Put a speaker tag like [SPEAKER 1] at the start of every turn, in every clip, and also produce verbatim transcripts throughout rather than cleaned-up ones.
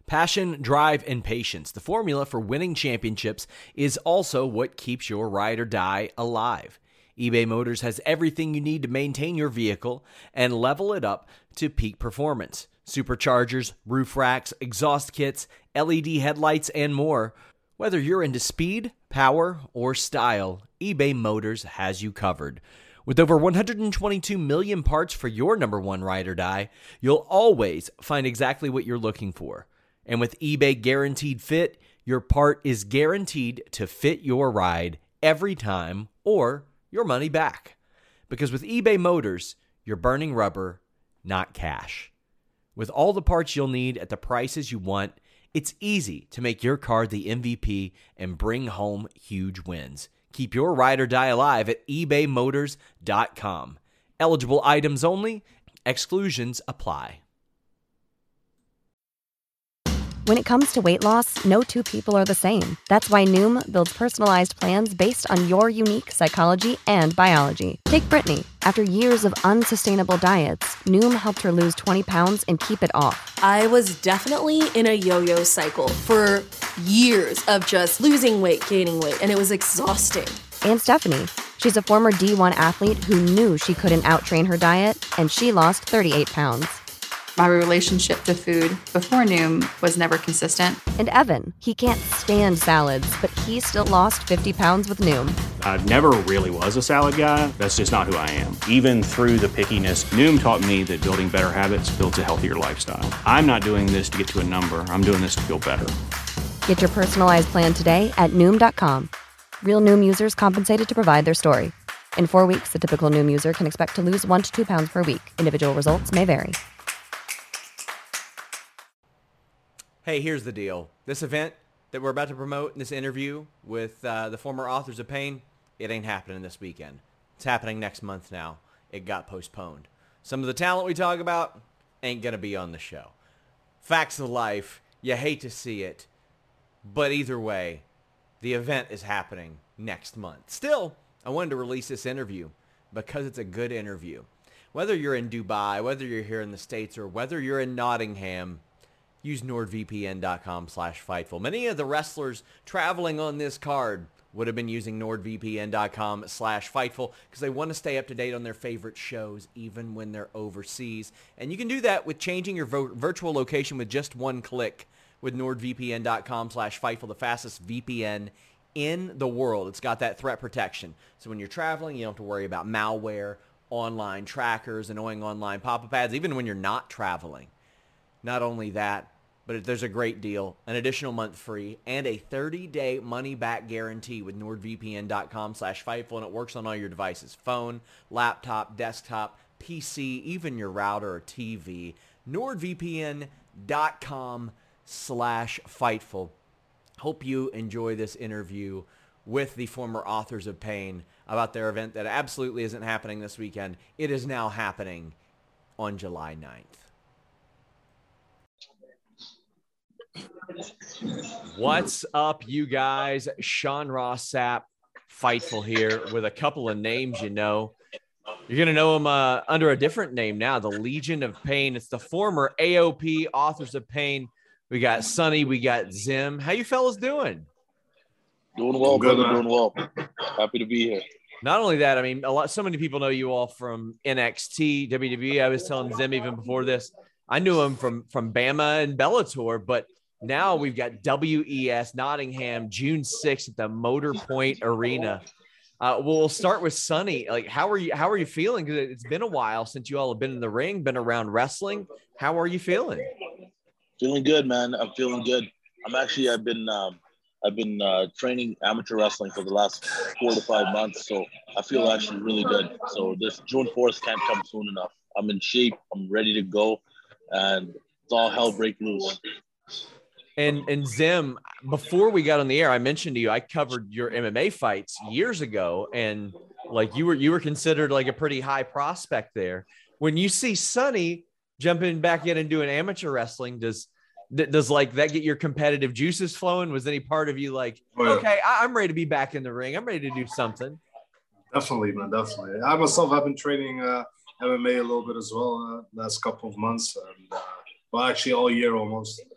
[SPEAKER 1] Passion, drive, and patience. The formula for winning championships is also what keeps your ride or die alive. eBay Motors has everything you need to maintain your vehicle and level it up to peak performance. Superchargers, roof racks, exhaust kits, L E D headlights, and more. Whether you're into speed, power, or style, eBay Motors has you covered. With over one hundred twenty-two million parts for your number one ride or die, you'll always find exactly what you're looking for. And with eBay Guaranteed Fit, your part is guaranteed to fit your ride every time or your money back. Because with eBay Motors, you're burning rubber, not cash. With all the parts you'll need at the prices you want, it's easy to make your car the M V P and bring home huge wins. Keep your ride or die alive at ebay motors dot com. Eligible items only. Exclusions apply.
[SPEAKER 2] When it comes to weight loss, no two people are the same. That's why Noom builds personalized plans based on your unique psychology and biology. Take Brittany. After years of unsustainable diets, Noom helped her lose twenty pounds and keep it off.
[SPEAKER 3] I was definitely in a yo-yo cycle for years of just losing weight, gaining weight, and it was exhausting.
[SPEAKER 2] And Stephanie. She's a former D one athlete who knew she couldn't outtrain her diet, and she lost thirty-eight pounds.
[SPEAKER 4] My relationship to food before Noom was never consistent.
[SPEAKER 2] And Evan, he can't stand salads, but he still lost fifty pounds with Noom.
[SPEAKER 5] I never really was a salad guy. That's just not who I am. Even through the pickiness, Noom taught me that building better habits builds a healthier lifestyle. I'm not doing this to get to a number. I'm doing this to feel better.
[SPEAKER 2] Get your personalized plan today at Noom dot com. Real Noom users compensated to provide their story. In four weeks, the typical Noom user can expect to lose one to two pounds per week. Individual results may vary.
[SPEAKER 1] Hey, here's the deal. This event that we're about to promote in this interview with uh, the former Authors of Pain, it ain't happening this weekend. It's happening next month now. It got postponed. Some of the talent we talk about ain't going to be on the show. Facts of life. You hate to see it. But either way, the event is happening next month. Still, I wanted to release this interview because it's a good interview. Whether you're in Dubai, whether you're here in the States, or whether you're in Nottingham, use nordvpn.com slash Fightful. Many of the wrestlers traveling on this card would have been using nordvpn.com slash Fightful because they want to stay up to date on their favorite shows even when they're overseas. And you can do that with changing your vo- virtual location with just one click with nordvpn.com slash Fightful, the fastest V P N in the world. It's got that threat protection. So when you're traveling, you don't have to worry about malware, online trackers, annoying online pop-up ads, even when you're not traveling. Not only that, but there's a great deal, an additional month free, and a thirty-day money-back guarantee with nordvpn.com slash Fightful, and it works on all your devices, phone, laptop, desktop, P C, even your router or T V. nordvpn.com slash Fightful. Hope you enjoy this interview with the former Authors of Pain about their event that absolutely isn't happening this weekend. It is now happening on July ninth. What's up, you guys? Sean Ross Sapp, Fightful here with a couple of names you know. You're going to know him uh, under a different name now, the Legion of Pain. It's the former A O P Authors of Pain. We got Sonny, we got Zim. How you fellas doing?
[SPEAKER 6] Doing well,
[SPEAKER 5] good,
[SPEAKER 6] brother.
[SPEAKER 5] man.
[SPEAKER 6] Doing well. Happy to be here.
[SPEAKER 1] Not only that, I mean, a lot. So many people know you all from N X T, W W E. I was telling Zim even before this, I knew him from, from Bama and Bellator, but now we've got W E S Nottingham, June sixth at the Motor Point Arena. Uh, we'll start with Sonny. Like, how are you? How are you feeling? Because it's been a while since you all have been in the ring, been around wrestling. How are you feeling?
[SPEAKER 6] Feeling good, man. I'm feeling good. I'm actually. I've been. Um, I've been uh, training amateur wrestling for the last four to five months, so I feel actually really good. So this June fourth can't come soon enough. I'm in shape. I'm ready to go, and it's all hell break loose.
[SPEAKER 1] And and Zim, before we got on the air, I mentioned to you I covered your M M A fights years ago, and like you were you were considered like a pretty high prospect there. When you see Sonny jumping back in and doing amateur wrestling, does does like that get your competitive juices flowing? Was any part of you like,
[SPEAKER 7] Oh, yeah.
[SPEAKER 1] okay, I, I'm ready to be back in the ring, I'm ready to do something?
[SPEAKER 7] Definitely, man, definitely. I myself have been training uh, M M A a little bit as well uh, last couple of months, and uh, well, actually all year almost.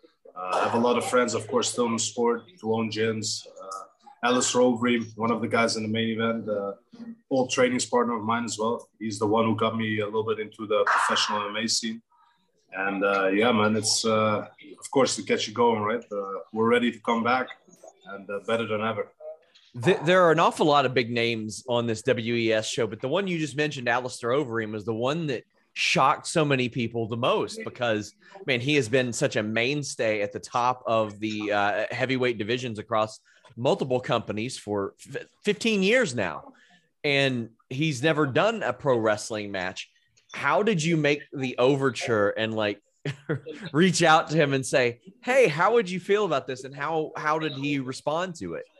[SPEAKER 7] Uh, I have a lot of friends, of course, still in the sport, who own gyms. Uh, Alistair Overeem, one of the guys in the main event, uh, old training partner of mine as well. He's the one who got me a little bit into the professional M M A scene. And uh, yeah, man, it's, uh, of course, to get you going, right? Uh, we're ready to come back and uh, better than ever.
[SPEAKER 1] There are an awful lot of big names on this W E S show, but the one you just mentioned, Alistair Overeem, was the one that shocked so many people the most because, man, he has been such a mainstay at the top of the uh, heavyweight divisions across multiple companies for fifteen years now. And he's never done a pro wrestling match. How did you make the overture and like reach out to him and say, hey, how would you feel about this? And how, how did he respond to it?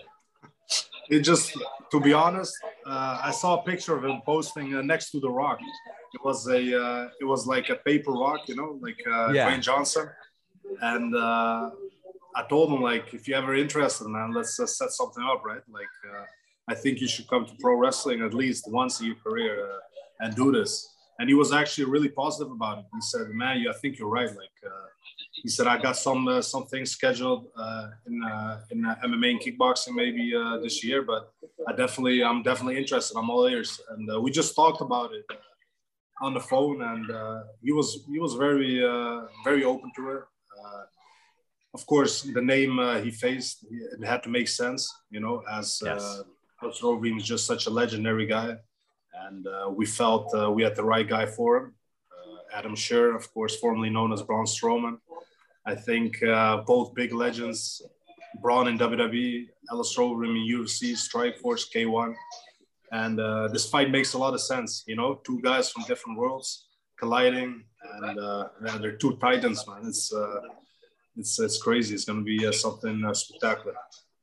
[SPEAKER 7] It just, to be honest, uh, I saw a picture of him posting uh, next to The Rock. It was a, uh, it was like a paper rock, you know, like uh,
[SPEAKER 1] yeah.
[SPEAKER 7] Dwayne Johnson. And uh, I told him, like, if you're ever interested, man, let's uh, set something up, right? Like, uh, I think you should come to pro wrestling at least once in your career uh, and do this. And he was actually really positive about it. He said, man, you, I think you're right. Like, uh, he said, I got some uh, some things scheduled uh, in uh, in uh, M M A and kickboxing maybe uh, this year, but I definitely, I'm definitely interested. I'm all ears. And uh, we just talked about it uh, on the phone, and uh, he was he was very uh, very open to it. Uh, of course, the name uh, he faced, it had to make sense, you know, as
[SPEAKER 1] yes.
[SPEAKER 7] uh, Coach Overeem is just such a legendary guy, and uh, we felt uh, we had the right guy for him. Uh, Adam Scherr, of course, formerly known as Braun Strowman. I think uh, both big legends, Braun in W W E, Alistair Overeem in U F C, Strikeforce, K one. And uh, this fight makes a lot of sense, you know, two guys from different worlds colliding, and uh, yeah, they're two titans, man. It's, uh, it's, it's crazy. It's going to be uh, something uh, spectacular.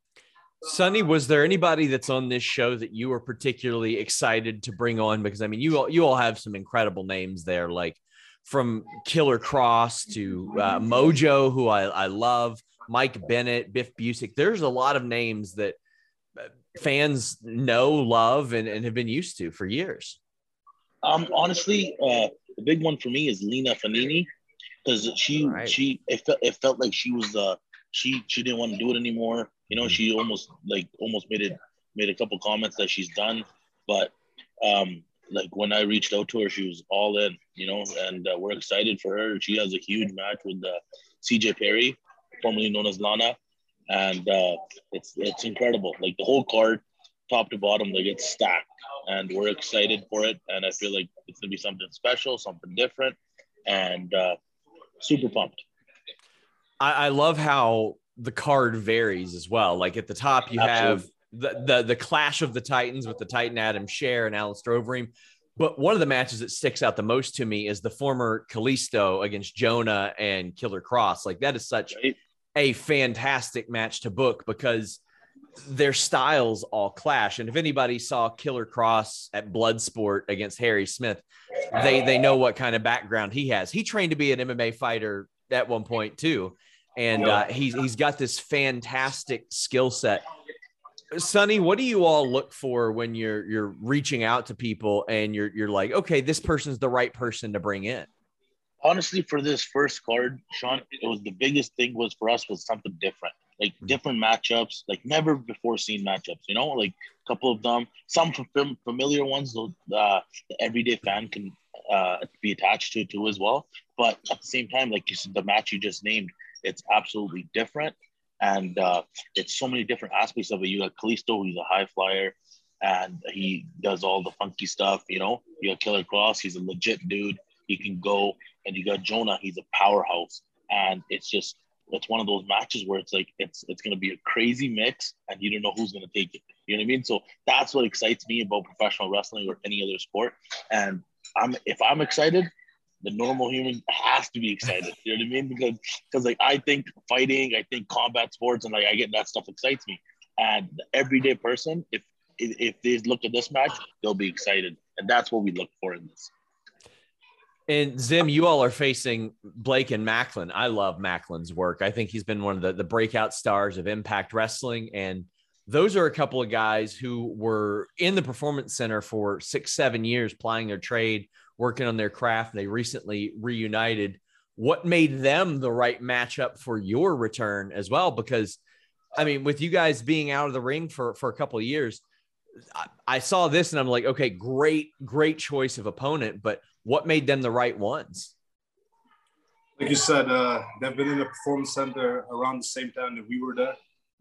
[SPEAKER 1] Sonny, was there anybody that's on this show that you were particularly excited to bring on? Because, I mean, you all, you all have some incredible names there, like from Killer Cross to uh, Mojo, who I, I love, Mike Bennett, Biff Busick. There's a lot of names that fans know, love, and, and have been used to for years.
[SPEAKER 6] Um, honestly, uh, the big one for me is Lena Fanini, because she, right. she, it felt, it felt like she was, uh, she, she didn't want to do it anymore. You know, mm-hmm. she almost like almost made it, made a couple comments that she's done, but um, like when I reached out to her, she was all in, you know, and uh, we're excited for her. She has a huge match with uh, C J Perry, formerly known as Lana. And uh, it's it's incredible. Like the whole card, top to bottom, like it's stacked. And we're excited for it. And I feel like it's going to be something special, something different, and uh, super pumped.
[SPEAKER 1] I, I love how the card varies as well. Like at the top, you Absolutely. have the, the the clash of the Titans with the Titan Adam Scherr and Alistair Overeem. But one of the matches that sticks out the most to me is the former Kalisto against Jonah and Killer Cross. Like that is such right. a fantastic match to book because their styles all clash. And if anybody saw Killer Cross at Bloodsport against Harry Smith, they they know what kind of background he has. He trained to be an M M A fighter at one point too. And uh, he's, he's got this fantastic skill set. Sonny, what do you all look for when you're you're reaching out to people and you're you're like, okay, this person's the right person to bring in?
[SPEAKER 6] Honestly, for this first card, Sean, it was the biggest thing was for us was something different, like different matchups, like never before seen matchups. You know, like a couple of them, some familiar ones, uh, the everyday fan can uh, be attached to too as well. But at the same time, like you said, the match you just named, it's absolutely different. And uh, it's so many different aspects of it. You got Kalisto, he's a high flyer, and he does all the funky stuff, you know. You got Killer Cross, he's a legit dude. He can go. And you got Jonah, he's a powerhouse. And it's just, it's one of those matches where it's like, it's it's going to be a crazy mix, and you don't know who's going to take it. You know what I mean? So that's what excites me about professional wrestling or any other sport. And I'm if I'm excited, the normal human has to be excited. You know what I mean? Because, because like, I think fighting, I think combat sports, and like, I get that stuff excites me. And the everyday person, if, if they look at this match, they'll be excited. And that's what we look for in this.
[SPEAKER 1] And Zim, you all are facing Blake and Macklin. I love Macklin's work. I think he's been one of the, the breakout stars of Impact Wrestling. And those are a couple of guys who were in the Performance Center for six, seven years, plying their trade, working on their craft. They recently reunited. what made them the right matchup for your return as well? Because, I mean, with you guys being out of the ring for, for a couple of years, I, I saw this and I'm like, okay, great, great choice of opponent, but what made them the right ones?
[SPEAKER 7] Like you said, uh, they've been in the Performance Center around the same time that we were there.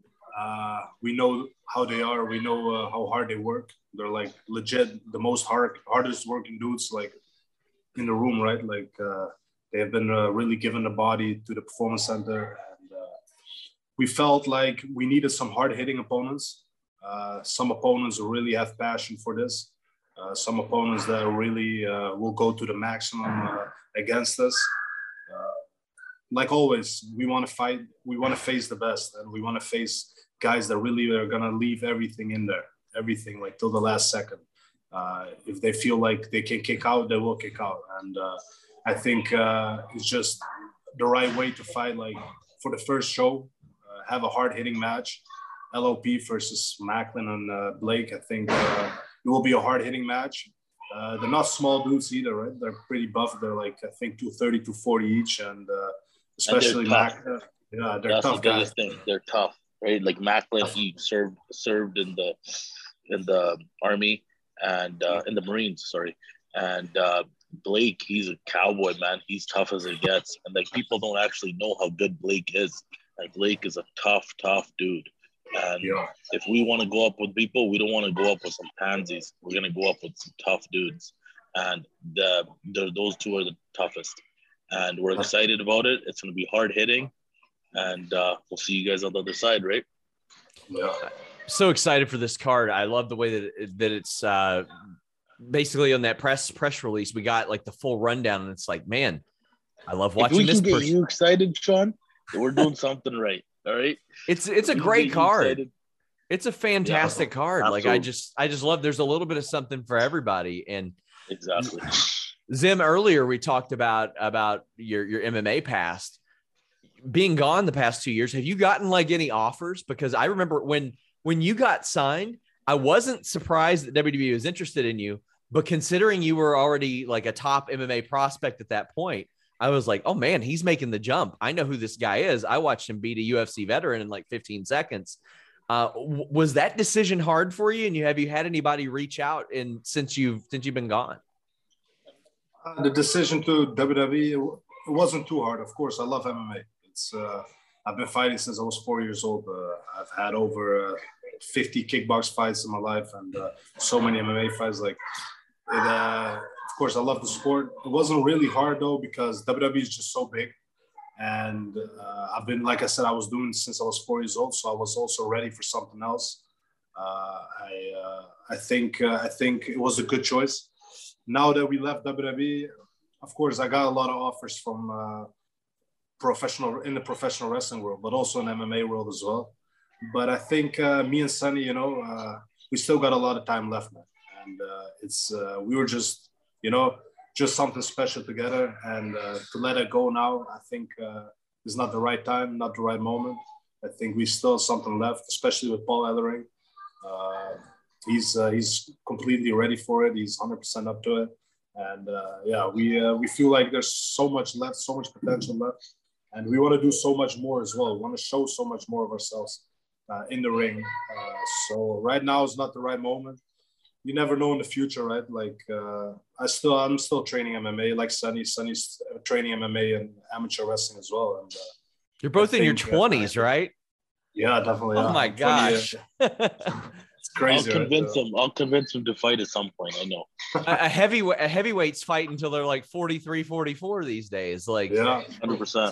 [SPEAKER 7] Uh, we know how they are. We know uh, how hard they work. They're like legit the most hard, hardest working dudes like in the room, right? Like uh, they have been uh, really given the body to the Performance Center. And uh, we felt like we needed some hard hitting opponents. Uh, some opponents who really have passion for this. Uh, some opponents that really uh, will go to the maximum uh, against us. Uh, like always, we want to fight. We want to face the best, and we want to face guys that really are gonna leave everything in there, everything like till the last second. Uh, if they feel like they can kick out, they will kick out. And uh, I think uh, it's just the right way to fight. Like for the first show, uh, have a hard hitting match. L O P versus Macklin and uh, Blake. I think uh, it will be a hard hitting match. Uh, they're not small dudes either, right? They're pretty buff. They're like, I think two thirty, two forty each. And uh, especially
[SPEAKER 6] and they're
[SPEAKER 7] Macklin. Yeah, they're
[SPEAKER 6] That's
[SPEAKER 7] tough
[SPEAKER 6] the
[SPEAKER 7] guys.
[SPEAKER 6] thing. They're tough, right? Like Macklin, he served served in the in the army and uh, in the Marines, sorry. And uh, Blake, he's a cowboy, man. He's tough as it gets. And like people don't actually know how good Blake is. Like Blake is a tough, tough dude. And
[SPEAKER 7] Yeah.
[SPEAKER 6] if we want to go up with people, we don't want to go up with some pansies. We're going to go up with some tough dudes. And the, the those two are the toughest. And we're excited about it. It's going to be hard hitting. And uh, we'll see you guys on the other side, right?
[SPEAKER 7] Yeah.
[SPEAKER 1] So excited for this card. I love the way that it, that it's uh, basically on that press press release. We got like the full rundown, and it's like, man, I love watching
[SPEAKER 6] if we
[SPEAKER 1] this.
[SPEAKER 6] can get
[SPEAKER 1] person.
[SPEAKER 6] you excited, Sean, we're doing something right. All right.
[SPEAKER 1] It's it's a
[SPEAKER 6] We
[SPEAKER 1] great
[SPEAKER 6] get you
[SPEAKER 1] card.
[SPEAKER 6] excited.
[SPEAKER 1] It's a fantastic
[SPEAKER 6] Yeah,
[SPEAKER 1] card. Like I
[SPEAKER 6] absolutely.
[SPEAKER 1] just I just love. There's a little bit of something for everybody. And
[SPEAKER 6] Exactly.
[SPEAKER 1] Zim, earlier we talked about about your your M M A past being gone the past two years. Have you gotten like any offers? Because I remember when when you got signed, I wasn't surprised that W W E was interested in you, but considering you were already like a top M M A prospect at that point, I was like, oh man, he's making the jump. I know who this guy is. I watched him beat a U F C veteran in like fifteen seconds. Uh, w- was that decision hard for you? And you have you had anybody reach out in since you've since you've been gone?
[SPEAKER 7] Uh, the decision to W W E, it wasn't too hard. Of course, I love M M A. It's uh, I've been fighting since I was four years old. Uh, I've had over uh, fifty kickbox fights in my life, and uh, so many M M A fights. Like, it, uh, of course, I love the sport. It wasn't really hard though because W W E is just so big, and uh, I've been, like I said, I was doing it since I was four years old, so I was also ready for something else. Uh, I uh, I think uh, I think it was a good choice. Now that we left W W E, of course, I got a lot of offers from uh, professional in the professional wrestling world, but also in M M A world as well. But I think uh, me and Sonny, you know, uh, we still got a lot of time left, man. And uh, it's uh, we were just, you know, just something special together. And uh, to let it go now, I think uh, is not the right time, not the right moment. I think we still have something left, especially with Paul Ellering. Uh, he's uh, he's completely ready for it. He's one hundred percent up to it. And uh, yeah, we uh, we feel like there's so much left, so much potential left. And we want to do so much more as well. We want to show so much more of ourselves uh, in the ring. Uh, so right now is not the right moment. You never know in the future, right? Like uh, I still, I'm still training M M A like Sonny. Sonny's training M M A and amateur wrestling as well. And uh,
[SPEAKER 1] You're both
[SPEAKER 7] I
[SPEAKER 1] in your
[SPEAKER 7] think, uh,
[SPEAKER 1] twenties, right?
[SPEAKER 7] yeah, definitely.
[SPEAKER 1] Oh
[SPEAKER 7] yeah.
[SPEAKER 1] my
[SPEAKER 7] I'm twenty,
[SPEAKER 1] gosh.
[SPEAKER 7] uh, it's crazy.
[SPEAKER 6] I'll
[SPEAKER 7] right?
[SPEAKER 6] convince
[SPEAKER 7] Uh,
[SPEAKER 6] him. I'll convince him to fight at some point. I know.
[SPEAKER 1] a, a heavy a heavyweights fight until they're like forty-three, forty-four these days. Like,
[SPEAKER 7] Yeah,
[SPEAKER 6] one hundred percent.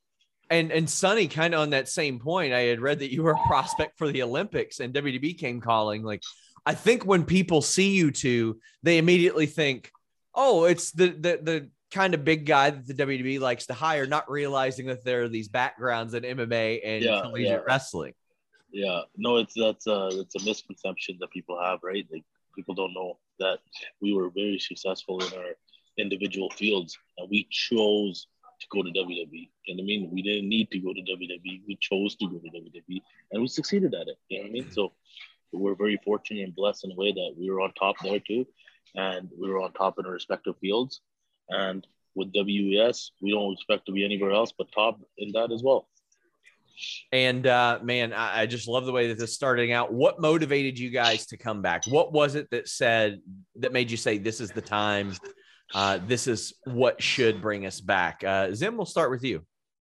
[SPEAKER 1] and and Sonny, kind of on that same point, I had read that you were a prospect for the Olympics, and W W E came calling. Like, I think when people see you two, they immediately think, oh, it's the the the kind of big guy that the W W E likes to hire, not realizing that there are these backgrounds in M M A and
[SPEAKER 6] Yeah,
[SPEAKER 1] collegiate
[SPEAKER 6] yeah.
[SPEAKER 1] wrestling.
[SPEAKER 6] Yeah, no, it's that's a it's a misconception that people have, right? Like people don't know that we were very successful in our individual fields, and we chose to go to W W E. You know what I mean? We didn't need to go to W W E. We chose to go to W W E, and we succeeded at it. You know what I mean? So we're very fortunate and blessed in a way that we were on top there too, and we were on top in our respective fields. And with W E S. We don't expect to be anywhere else but top in that as well.
[SPEAKER 1] And uh, man, I, I just love the way that this is starting out. What motivated you guys to come back? What was it that said, that made you say, this is the time, uh, this is what should bring us back? Uh, Zim, we'll start with you.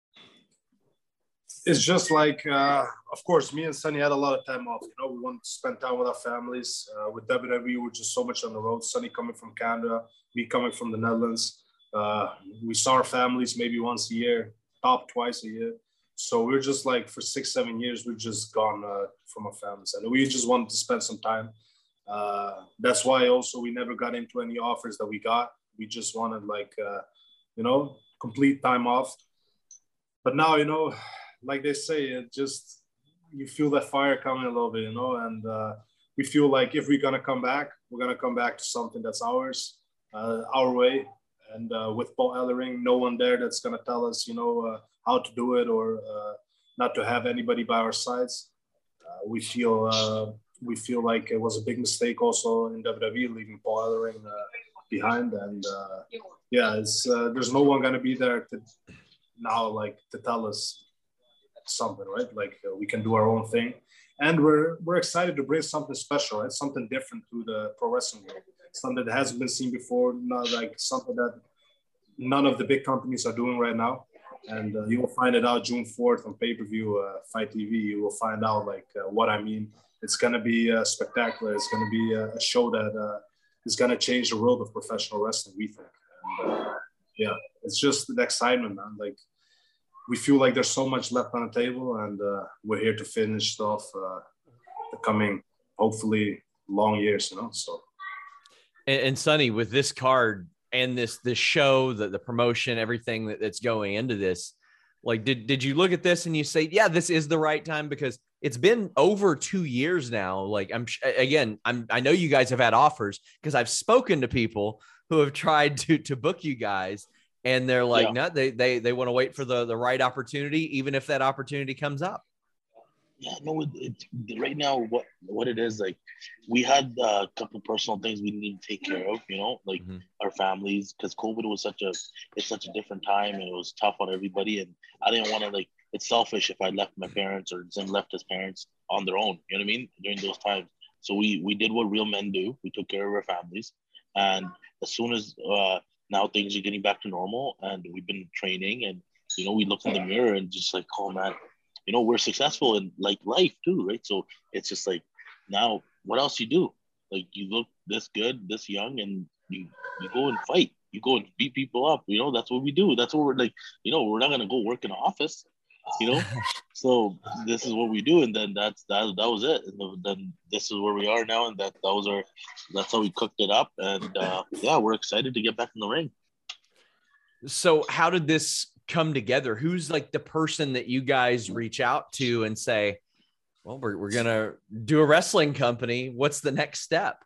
[SPEAKER 7] It's just like, uh, of course, me and Sonny had a lot of time off. You know, we wanted to spend time with our families. Uh, with W W E, we're just so much on the road. Sonny coming from Canada, me coming from the Netherlands. Uh, we saw our families maybe once a year, top twice a year. So we're just like, for six, seven years, we've just gone uh, from our families. And we just wanted to spend some time. Uh, that's why also we never got into any offers that we got. We just wanted like, uh, you know, complete time off. But now, you know, like they say, it just, you feel that fire coming a little bit, you know, and uh, we feel like if we're going to come back, we're going to come back to something that's ours, uh, our way. And uh, with Paul Ellering, no one there that's going to tell us, you know, uh, how to do it, or uh, not to have anybody by our sides. Uh, we feel uh, we feel like it was a big mistake also in W W E leaving Paul Ellering uh, behind. And uh, yeah, it's, uh, there's no one going to be there to now, like, to tell us something, right? Like uh, we can do our own thing, and we're we're excited to bring something special, right? Something different to the pro wrestling world, something that hasn't been seen before, not like something that none of the big companies are doing right now. And uh, you will find it out June fourth on pay-per-view, uh, Fight T V. You will find out like uh, what I mean. It's going to be uh, spectacular. It's going to be uh, a show that uh, is going to change the world of professional wrestling, we think. And, uh, yeah, it's just the excitement, man. Like, we feel like there's so much left on the table, and uh, we're here to finish off uh, the coming, hopefully, long years, you know, so.
[SPEAKER 1] And, and Sonny, with this card, and this this show, the, the promotion, everything that, that's going into this, like, did, did you look at this and you say, yeah, this is the right time? Because it's been over two years now. Like, I'm, again, I'm, I know you guys have had offers, because I've spoken to people who have tried to, to book you guys, and they're like, yeah. no, they, they, they want to wait for the, the right opportunity, even if that opportunity comes up.
[SPEAKER 6] Yeah, no, it, it, right now, what what it is, like, we had uh, a couple of personal things we needed to take care of, you know, like mm-hmm. our families, because COVID was such a, it's such a different time, and it was tough on everybody. And I didn't want to, like, it's selfish if I left my parents or Zim left his parents on their own, you know what I mean, during those times. So we, we did what real men do. We took care of our families. And as soon as uh, now things are getting back to normal, and we've been training, and, you know, we look in the mirror and just like, oh, man, you know, we're successful in like life too, right? So it's just like, now what else you do? Like, you look this good, this young, and you, you go and fight. You go and beat people up. You know, that's what we do. That's what we're like, you know, we're not going to go work in an office, you know? So this is what we do. And then that's, that, that was it. And then this is where we are now. And that, that was our, that's how we cooked it up. And uh, yeah, we're excited to get back in the ring.
[SPEAKER 1] So how did this come together? Who's like the person that you guys reach out to and say, well, we're, we're going to do a wrestling company. What's the next step?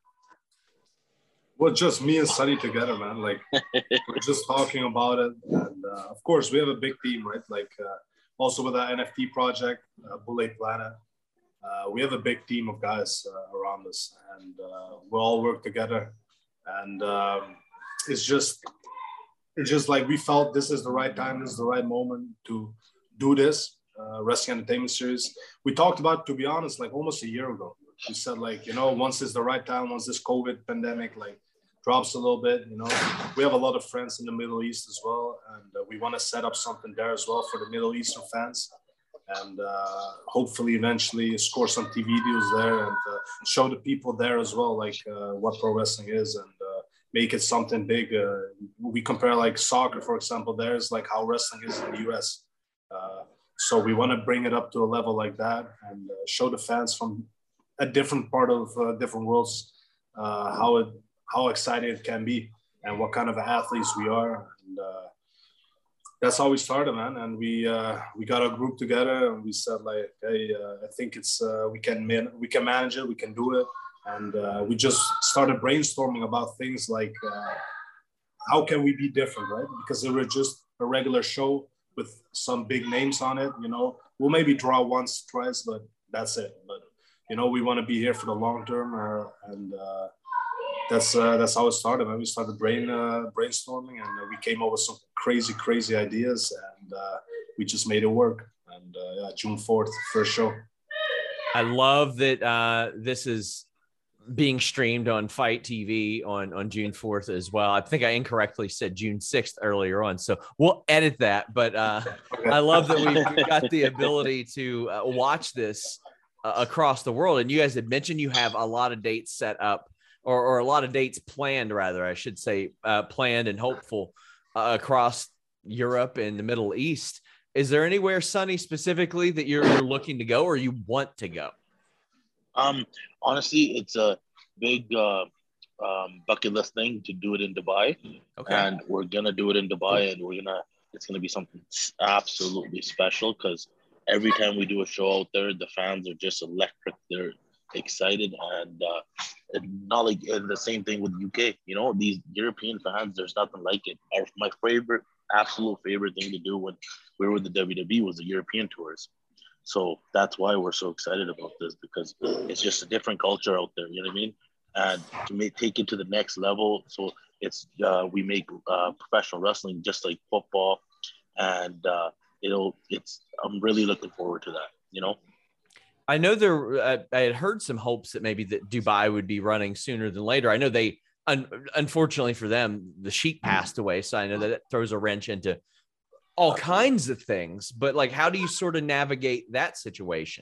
[SPEAKER 7] Well, just me and Sonny together, man. Like, we're just talking about it. And uh, of course, we have a big team, right? Like, uh, also with our N F T project, uh, Bullet Planet, uh, we have a big team of guys uh, around us, and uh, we all work together. And um, it's just, it's just like we felt this is the right time, this is the right moment to do this uh, wrestling entertainment series. We talked about, to be honest, like almost a year ago. We said, like, you know, once it's the right time, once this COVID pandemic like drops a little bit, you know, we have a lot of friends in the Middle East as well, and uh, we want to set up something there as well for the Middle Eastern fans, and uh, hopefully eventually score some T V deals there, and uh, show the people there as well, like uh, what pro wrestling is, and uh, make it something big. Uh, we compare like soccer, for example, there's like how wrestling is in the U S. Uh, so we want to bring it up to a level like that, and uh, show the fans from a different part of uh, different worlds uh, how it how exciting it can be, and what kind of athletes we are. And uh, that's how we started, man. And we uh, we got a group together, and we said, like, hey, uh, I think it's uh, we can man- we can manage it, we can do it. And uh, we just started brainstorming about things like uh, how can we be different, right? Because they were just a regular show with some big names on it, you know. We'll maybe draw once, twice, but that's it. But, you know, we want to be here for the long term, uh, and uh, that's uh, that's how it started. Man. We started brain uh, brainstorming, and uh, we came up with some crazy, crazy ideas, and uh, we just made it work. And uh, yeah, June fourth, first show.
[SPEAKER 1] I love that uh, this is being streamed on Fight T V on, on June fourth as well. I think I incorrectly said June sixth earlier on, so we'll edit that. But uh,
[SPEAKER 7] Okay.
[SPEAKER 1] I love that we've got the ability to uh, watch this uh, across the world. And you guys had mentioned you have a lot of dates set up, or, or a lot of dates planned, rather, I should say, uh, planned and hopeful uh, across Europe and the Middle East. Is there anywhere, Sonny, specifically that you're, you're looking to go or you want to go?
[SPEAKER 6] Um, honestly, it's a big uh, um, bucket list thing to do it in Dubai.
[SPEAKER 1] Okay.
[SPEAKER 6] And we're gonna do it in Dubai, and we're gonna it's gonna be something absolutely special because every time we do a show out there, the fans are just electric. They're excited, and uh, and not like and the same thing with U K. You know, these European fans, there's nothing like it. Our, my favorite, absolute favorite thing to do when we were with the W W E was the European tours. So that's why we're so excited about this, because it's just a different culture out there. You know what I mean? And to make, take it to the next level. So it's uh, we make uh, professional wrestling just like football, and uh, it'll. It's. I'm really looking forward to that. You know.
[SPEAKER 1] I know there. Uh, I had heard some hopes that maybe that Dubai would be running sooner than later. I know they. Un- unfortunately for them, the Sheik passed away, so I know that it throws a wrench into all kinds of things. But like, how do you sort of navigate that situation?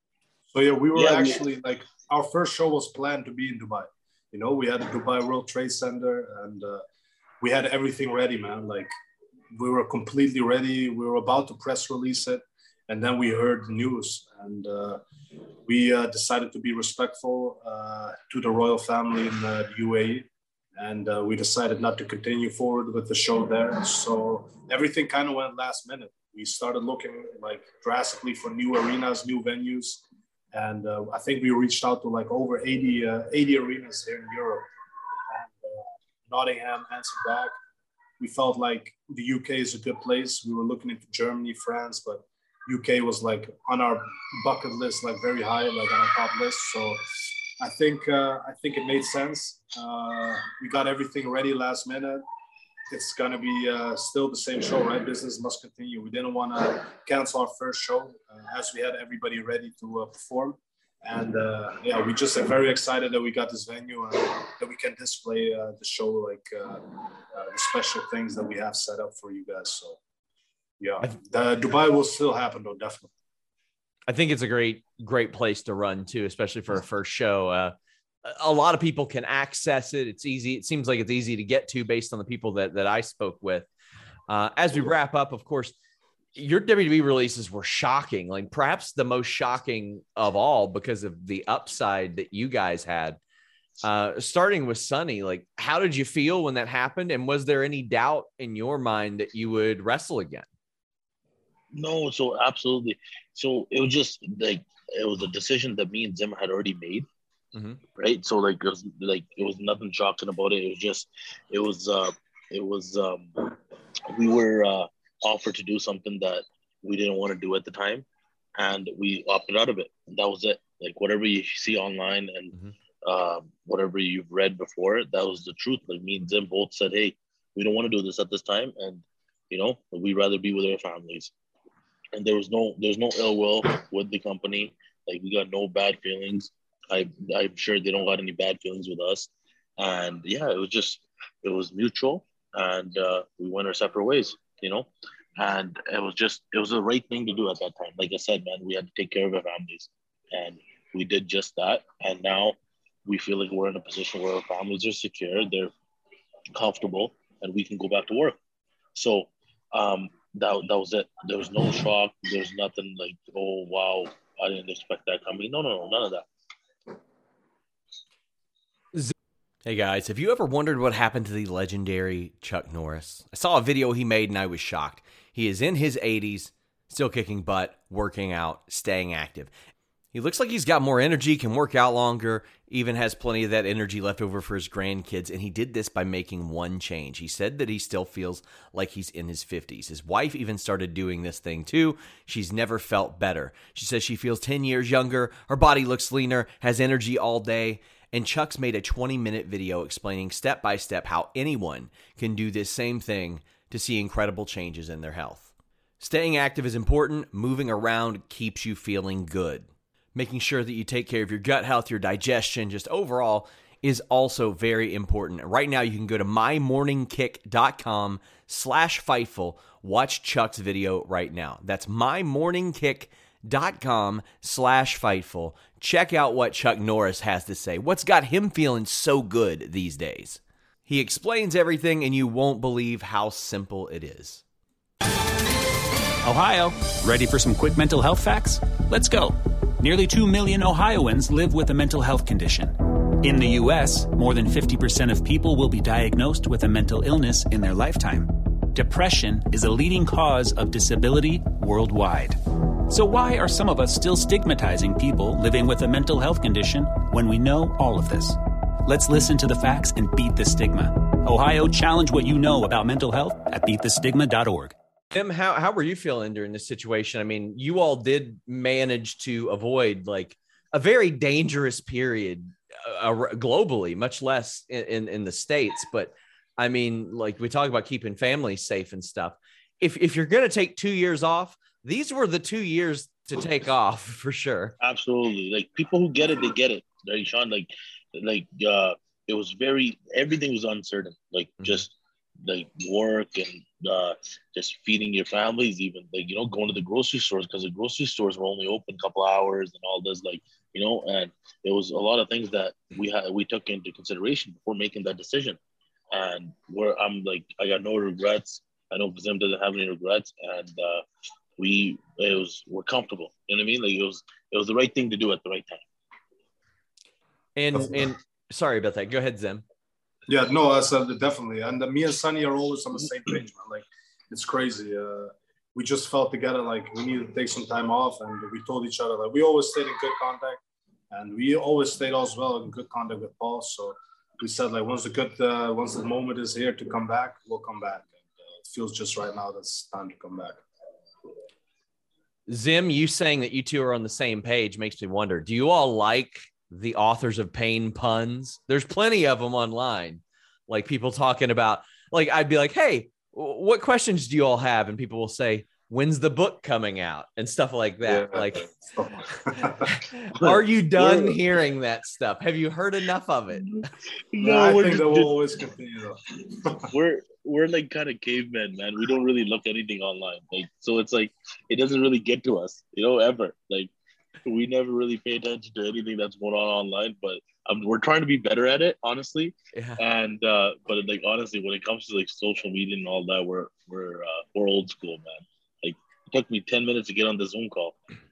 [SPEAKER 7] So yeah, we were
[SPEAKER 6] Yeah, we-
[SPEAKER 7] actually like our first show was planned to be in Dubai. You know, we had the Dubai World Trade Center, and uh, we had everything ready, man. Like we were completely ready. We were about to press release it, and then we heard the news, and uh, we uh, decided to be respectful uh, to the royal family in the U A E, and uh, we decided not to continue forward with the show there. So everything kind of went last minute. We started looking like drastically for new arenas, new venues. And uh, I think we reached out to like over eighty, uh, eighty arenas here in Europe. And, uh, Nottingham answered back. We felt like the U K is a good place. We were looking into Germany, France, but U K was like on our bucket list, like very high, like on our top list. So I think uh, I think it made sense. Uh, we got everything ready last minute. It's gonna be uh, still the same show, right? Business must continue. We didn't want to cancel our first show uh, as we had everybody ready to uh, perform. And uh, yeah, we just are very excited that we got this venue and that we can display uh, the show, like uh, uh, the special things that we have set up for you guys. So yeah, the Dubai will still happen though, definitely.
[SPEAKER 1] I think it's a great, great place to run too, especially for a first show. Uh, a lot of people can access it. It's easy. It seems like it's easy to get to based on the people that, that I spoke with. Uh, as we wrap up, of course, your W W E releases were shocking, like perhaps the most shocking of all because of the upside that you guys had. Uh, starting with Sonny, like, how did you feel when that happened? And was there any doubt in your mind that you would wrestle again?
[SPEAKER 6] No, so absolutely. So it was just like, it was a decision that me and Zim had already made. Mm-hmm. Right. So like, it was like, it was nothing shocking about it. It was just, it was, uh, it was, um, we were uh, offered to do something that we didn't want to do at the time. And we opted out of it. And that was it. Like whatever you see online and mm-hmm. uh, whatever you've read before, that was the truth. Like me and Zim both said, hey, we don't want to do this at this time. And, you know, we'd rather be with our families. And there was no, there's no ill will with the company. Like we got no bad feelings. I, I'm sure they don't got any bad feelings with us. And yeah, it was just, it was mutual. And uh, we went our separate ways, you know? And it was just, it was the right thing to do at that time. Like I said, man, we had to take care of our families. And we did just that. And now we feel like we're in a position where our families are secure, they're comfortable, and we can go back to work. So um, that, that was it. There was no shock. There was nothing like, oh, wow, I didn't expect that coming. No, no, no, none of that.
[SPEAKER 1] Hey guys, have you ever wondered what happened to the legendary Chuck Norris? I saw a video he made and I was shocked. He is in his eighties, still kicking butt, working out, staying active. He looks like he's got more energy, can work out longer, even has plenty of that energy left over for his grandkids, and he did this by making one change. He said that he still feels like he's in his fifties. His wife even started doing this thing too. She's never felt better. She says she feels ten years younger, her body looks leaner, has energy all day, And Chuck's made a twenty minute video explaining step by step how anyone can do this same thing to see incredible changes in their health. Staying active is important. Moving around keeps you feeling good. Making sure that you take care of your gut health, your digestion, just overall is also very important. Right now, you can go to mymorningkick.com slash Fightful. Watch Chuck's video right now. That's mymorningkick.com slash Fightful. Check out what Chuck Norris has to say. What's got him feeling so good these days? He explains everything, and you won't believe how simple it is.
[SPEAKER 8] Ohio, ready for some quick mental health facts? Let's go. Nearly two million Ohioans live with a mental health condition. In the U S, more than fifty percent of people will be diagnosed with a mental illness in their lifetime. Depression is a leading cause of disability worldwide. So why are some of us still stigmatizing people living with a mental health condition when we know all of this? Let's listen to the facts and beat the stigma. Ohio, challenge what you know about mental health at beat the stigma dot org.
[SPEAKER 1] Tim, how, how were you feeling during this situation? I mean, you all did manage to avoid like a very dangerous period uh, globally, much less in, in, in the States. But I mean, like we talk about keeping families safe and stuff. If, if you're going to take two years off, these were the two years to take off for sure.
[SPEAKER 6] Absolutely. Like people who get it, they get it. Right, Sean? Like, like uh, it was very, everything was uncertain. Like mm-hmm. just like work and uh, just feeding your families, even like, you know, going to the grocery stores because the grocery stores were only open a couple hours and all this, like, you know, and it was a lot of things that we had, we took into consideration before making that decision. And where I'm like, I got no regrets. I know Zim doesn't have any regrets, and uh, we, it was, we're comfortable. You know what I mean? Like it was, it was the right thing to do at the right time.
[SPEAKER 1] And, and sorry about that. Go ahead, Zim.
[SPEAKER 7] Yeah, no, I said definitely. And uh, me and Sonny are always on the same page, man. Like, it's crazy. Uh, we just felt together like we needed to take some time off, and we told each other like we always stayed in good contact, and we always stayed as well in good contact with Paul. So we said like once the good, uh, once the moment is here to come back, we'll come back. And uh, it feels just right now that it's time to come back.
[SPEAKER 1] Zim, you saying that you two are on the same page makes me wonder, do you all like the Authors of Pain puns? There's plenty of them online, like people talking about, like I'd be like, hey, what questions do you all have? And people will say, when's the book coming out? And stuff like that. Yeah. Like, are you done we're, hearing that stuff? Have you heard enough of it?
[SPEAKER 7] No, I think that will always continue.
[SPEAKER 6] we're we're like kind of cavemen, man. We don't really look anything online. Like, so it's like it doesn't really get to us, you know, ever. Like, we never really pay attention to anything that's going on online, but um, we're trying to be better at it, honestly. Yeah. And uh, but like honestly, when it comes to like social media and all that, we're we're uh, we're old school, man. Like it took me ten minutes to get on the Zoom call.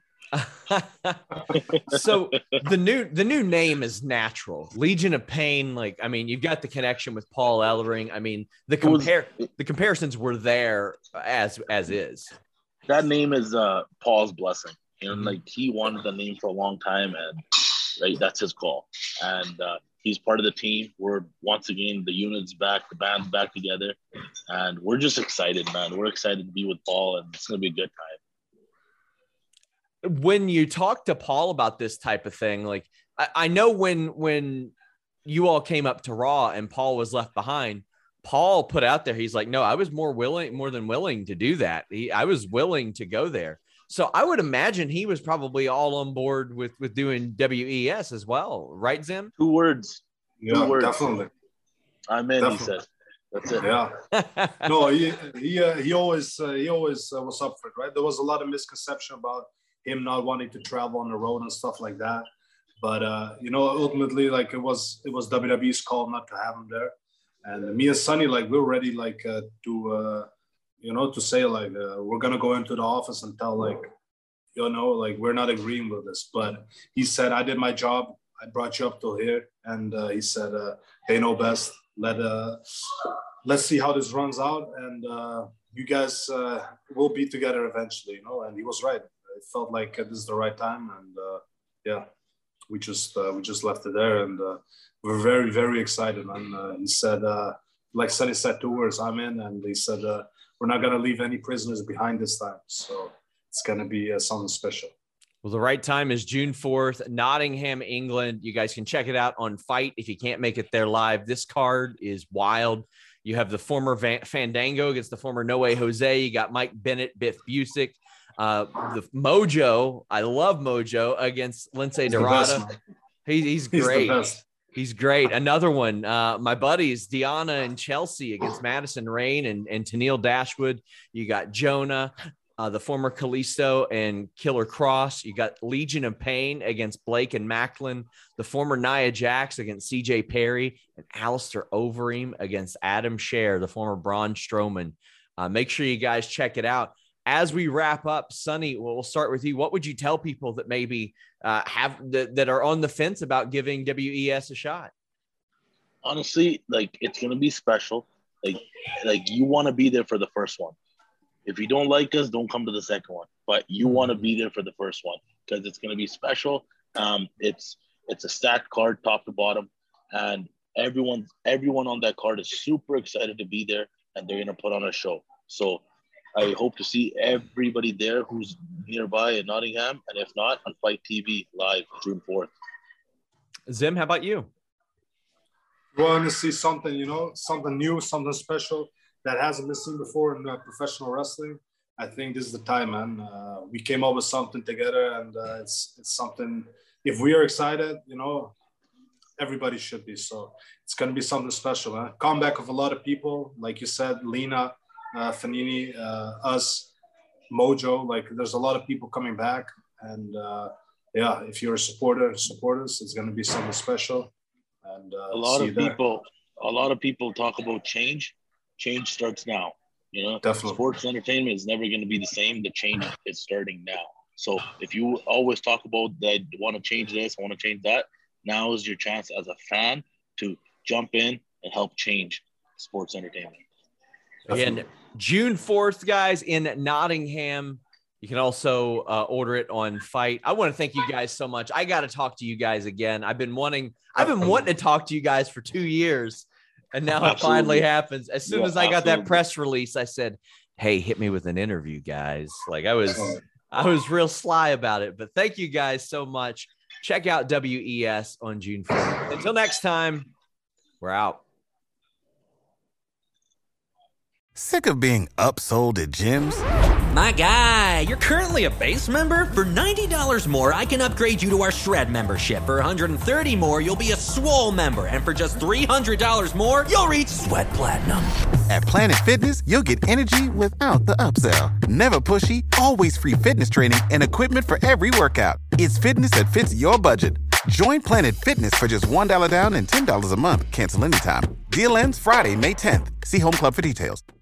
[SPEAKER 1] So the new the new name is natural. Legion of Pain. Like I mean, you've got the connection with Paul Ellering. I mean, the compare the comparisons were there as as is.
[SPEAKER 6] That name is uh, Paul's blessing. And like he wanted the name for a long time, and right, that's his call. And uh, he's part of the team. We're once again the unit's back, the band's back together, and we're just excited, man. We're excited to be with Paul, and it's gonna be a good
[SPEAKER 1] time. When you talk to Paul about this type of thing, like I, I know when when you all came up to Raw and Paul was left behind, Paul put out there, he's like, no, I was more willing, more than willing to do that. He, I was willing to go there. So I would imagine he was probably all on board with, with doing W E S as well. Right, Zim?
[SPEAKER 6] Two words.
[SPEAKER 7] Yeah,
[SPEAKER 6] Two words.
[SPEAKER 7] Definitely.
[SPEAKER 6] I'm in,
[SPEAKER 7] definitely.
[SPEAKER 6] He said. That's it.
[SPEAKER 7] Yeah. No, he he, uh, he always uh, he always uh, was up for it, right? There was a lot of misconception about him not wanting to travel on the road and stuff like that. But, uh, you know, ultimately, like, it was it was W W E's call not to have him there. And me and Sonny, like, we we're ready, like, uh, to uh, – you know, to say like, uh, we're going to go into the office and tell like, you know, like we're not agreeing with this, but he said, I did my job. I brought you up till here. And uh, he said, uh, they know best. Let, uh, let's see how this runs out. And uh, you guys uh, will be together eventually, you know? And he was right. It felt like uh, this is the right time. And uh, yeah, we just, uh, we just left it there. And uh, we're very, very excited. And uh, he said, uh, like Sonny said two words, I'm in. And he said, uh, we're not going to leave any prisoners behind this time. So it's going to be uh, something special.
[SPEAKER 1] Well, the right time is June fourth, Nottingham, England. You guys can check it out on Fight if you can't make it there live. This card is wild. You have the former Van- Fandango against the former No Way Jose. You got Mike Bennett, Biff Busick. Uh, the Mojo, I love Mojo, against Lince Dorada. He, he's great. He's, he's great. Another one, uh, my buddies, Deanna and Chelsea against Madison Rain and, and Tennille Dashwood. You got Jonah. Uh, the former Kalisto and Killer Cross. You got Legion of Pain against Blake and Macklin. The former Nia Jax against C J Perry. And Alistair Overeem against Adam Scherr, the former Braun Strowman. Uh, make sure you guys check it out. As we wrap up, Sonny, we'll start with you. What would you tell people that maybe uh, have that, that are on the fence about giving W E S a shot?
[SPEAKER 6] Honestly, like, it's going to be special. Like, like you want to be there for the first one. If you don't like us, don't come to the second one. But you want to be there for the first one because it's going to be special. Um, it's it's a stacked card, top to bottom, and everyone everyone on that card is super excited to be there, and they're going to put on a show. So I hope to see everybody there who's nearby in Nottingham, and if not, on Fight T V live June fourth.
[SPEAKER 1] Zim, how about you?
[SPEAKER 7] You want to see something, you know, something new, something special that hasn't been seen before in uh, professional wrestling. I think this is the time, man. Uh, we came up with something together, and uh, it's it's something. If we are excited, you know, everybody should be. So it's going to be something special, man. Comeback of a lot of people, like you said, Lena, uh, Fanini, uh, us, Mojo. Like, there's a lot of people coming back, and uh, yeah, if you're a supporter, support us. It's going to be something special. And uh,
[SPEAKER 6] a lot of people, there. a lot of people talk about change. Change starts now. You know,
[SPEAKER 7] Definitely.
[SPEAKER 6] Sports entertainment is never going to be the same. The change is starting now. So if you always talk about that, I want to change this, I want to change that, now is your chance as a fan to jump in and help change sports entertainment.
[SPEAKER 1] Again, June fourth, guys, in Nottingham. You can also uh, order it on Fight. I want to thank you guys so much. I got to talk to you guys again. I've been wanting, I've been wanting to talk to you guys for two years. And now absolutely. It finally happens. As soon yeah, as I got absolutely. that press release, I said, hey, hit me with an interview, guys. Like I was, I was real sly about it, but thank you guys so much. Check out W E S on June fourth. Until next time, we're out.
[SPEAKER 9] Sick of being upsold at gyms?
[SPEAKER 10] My guy, you're currently a base member? For ninety dollars more, I can upgrade you to our Shred membership. For one hundred thirty dollars more, you'll be a Swole member. And for just three hundred dollars more, you'll reach Sweat Platinum.
[SPEAKER 9] At Planet Fitness, you'll get energy without the upsell. Never pushy, always free fitness training and equipment for every workout. It's fitness that fits your budget. Join Planet Fitness for just one dollar down and ten dollars a month. Cancel anytime. Deal ends Friday, May tenth. See Home Club for details.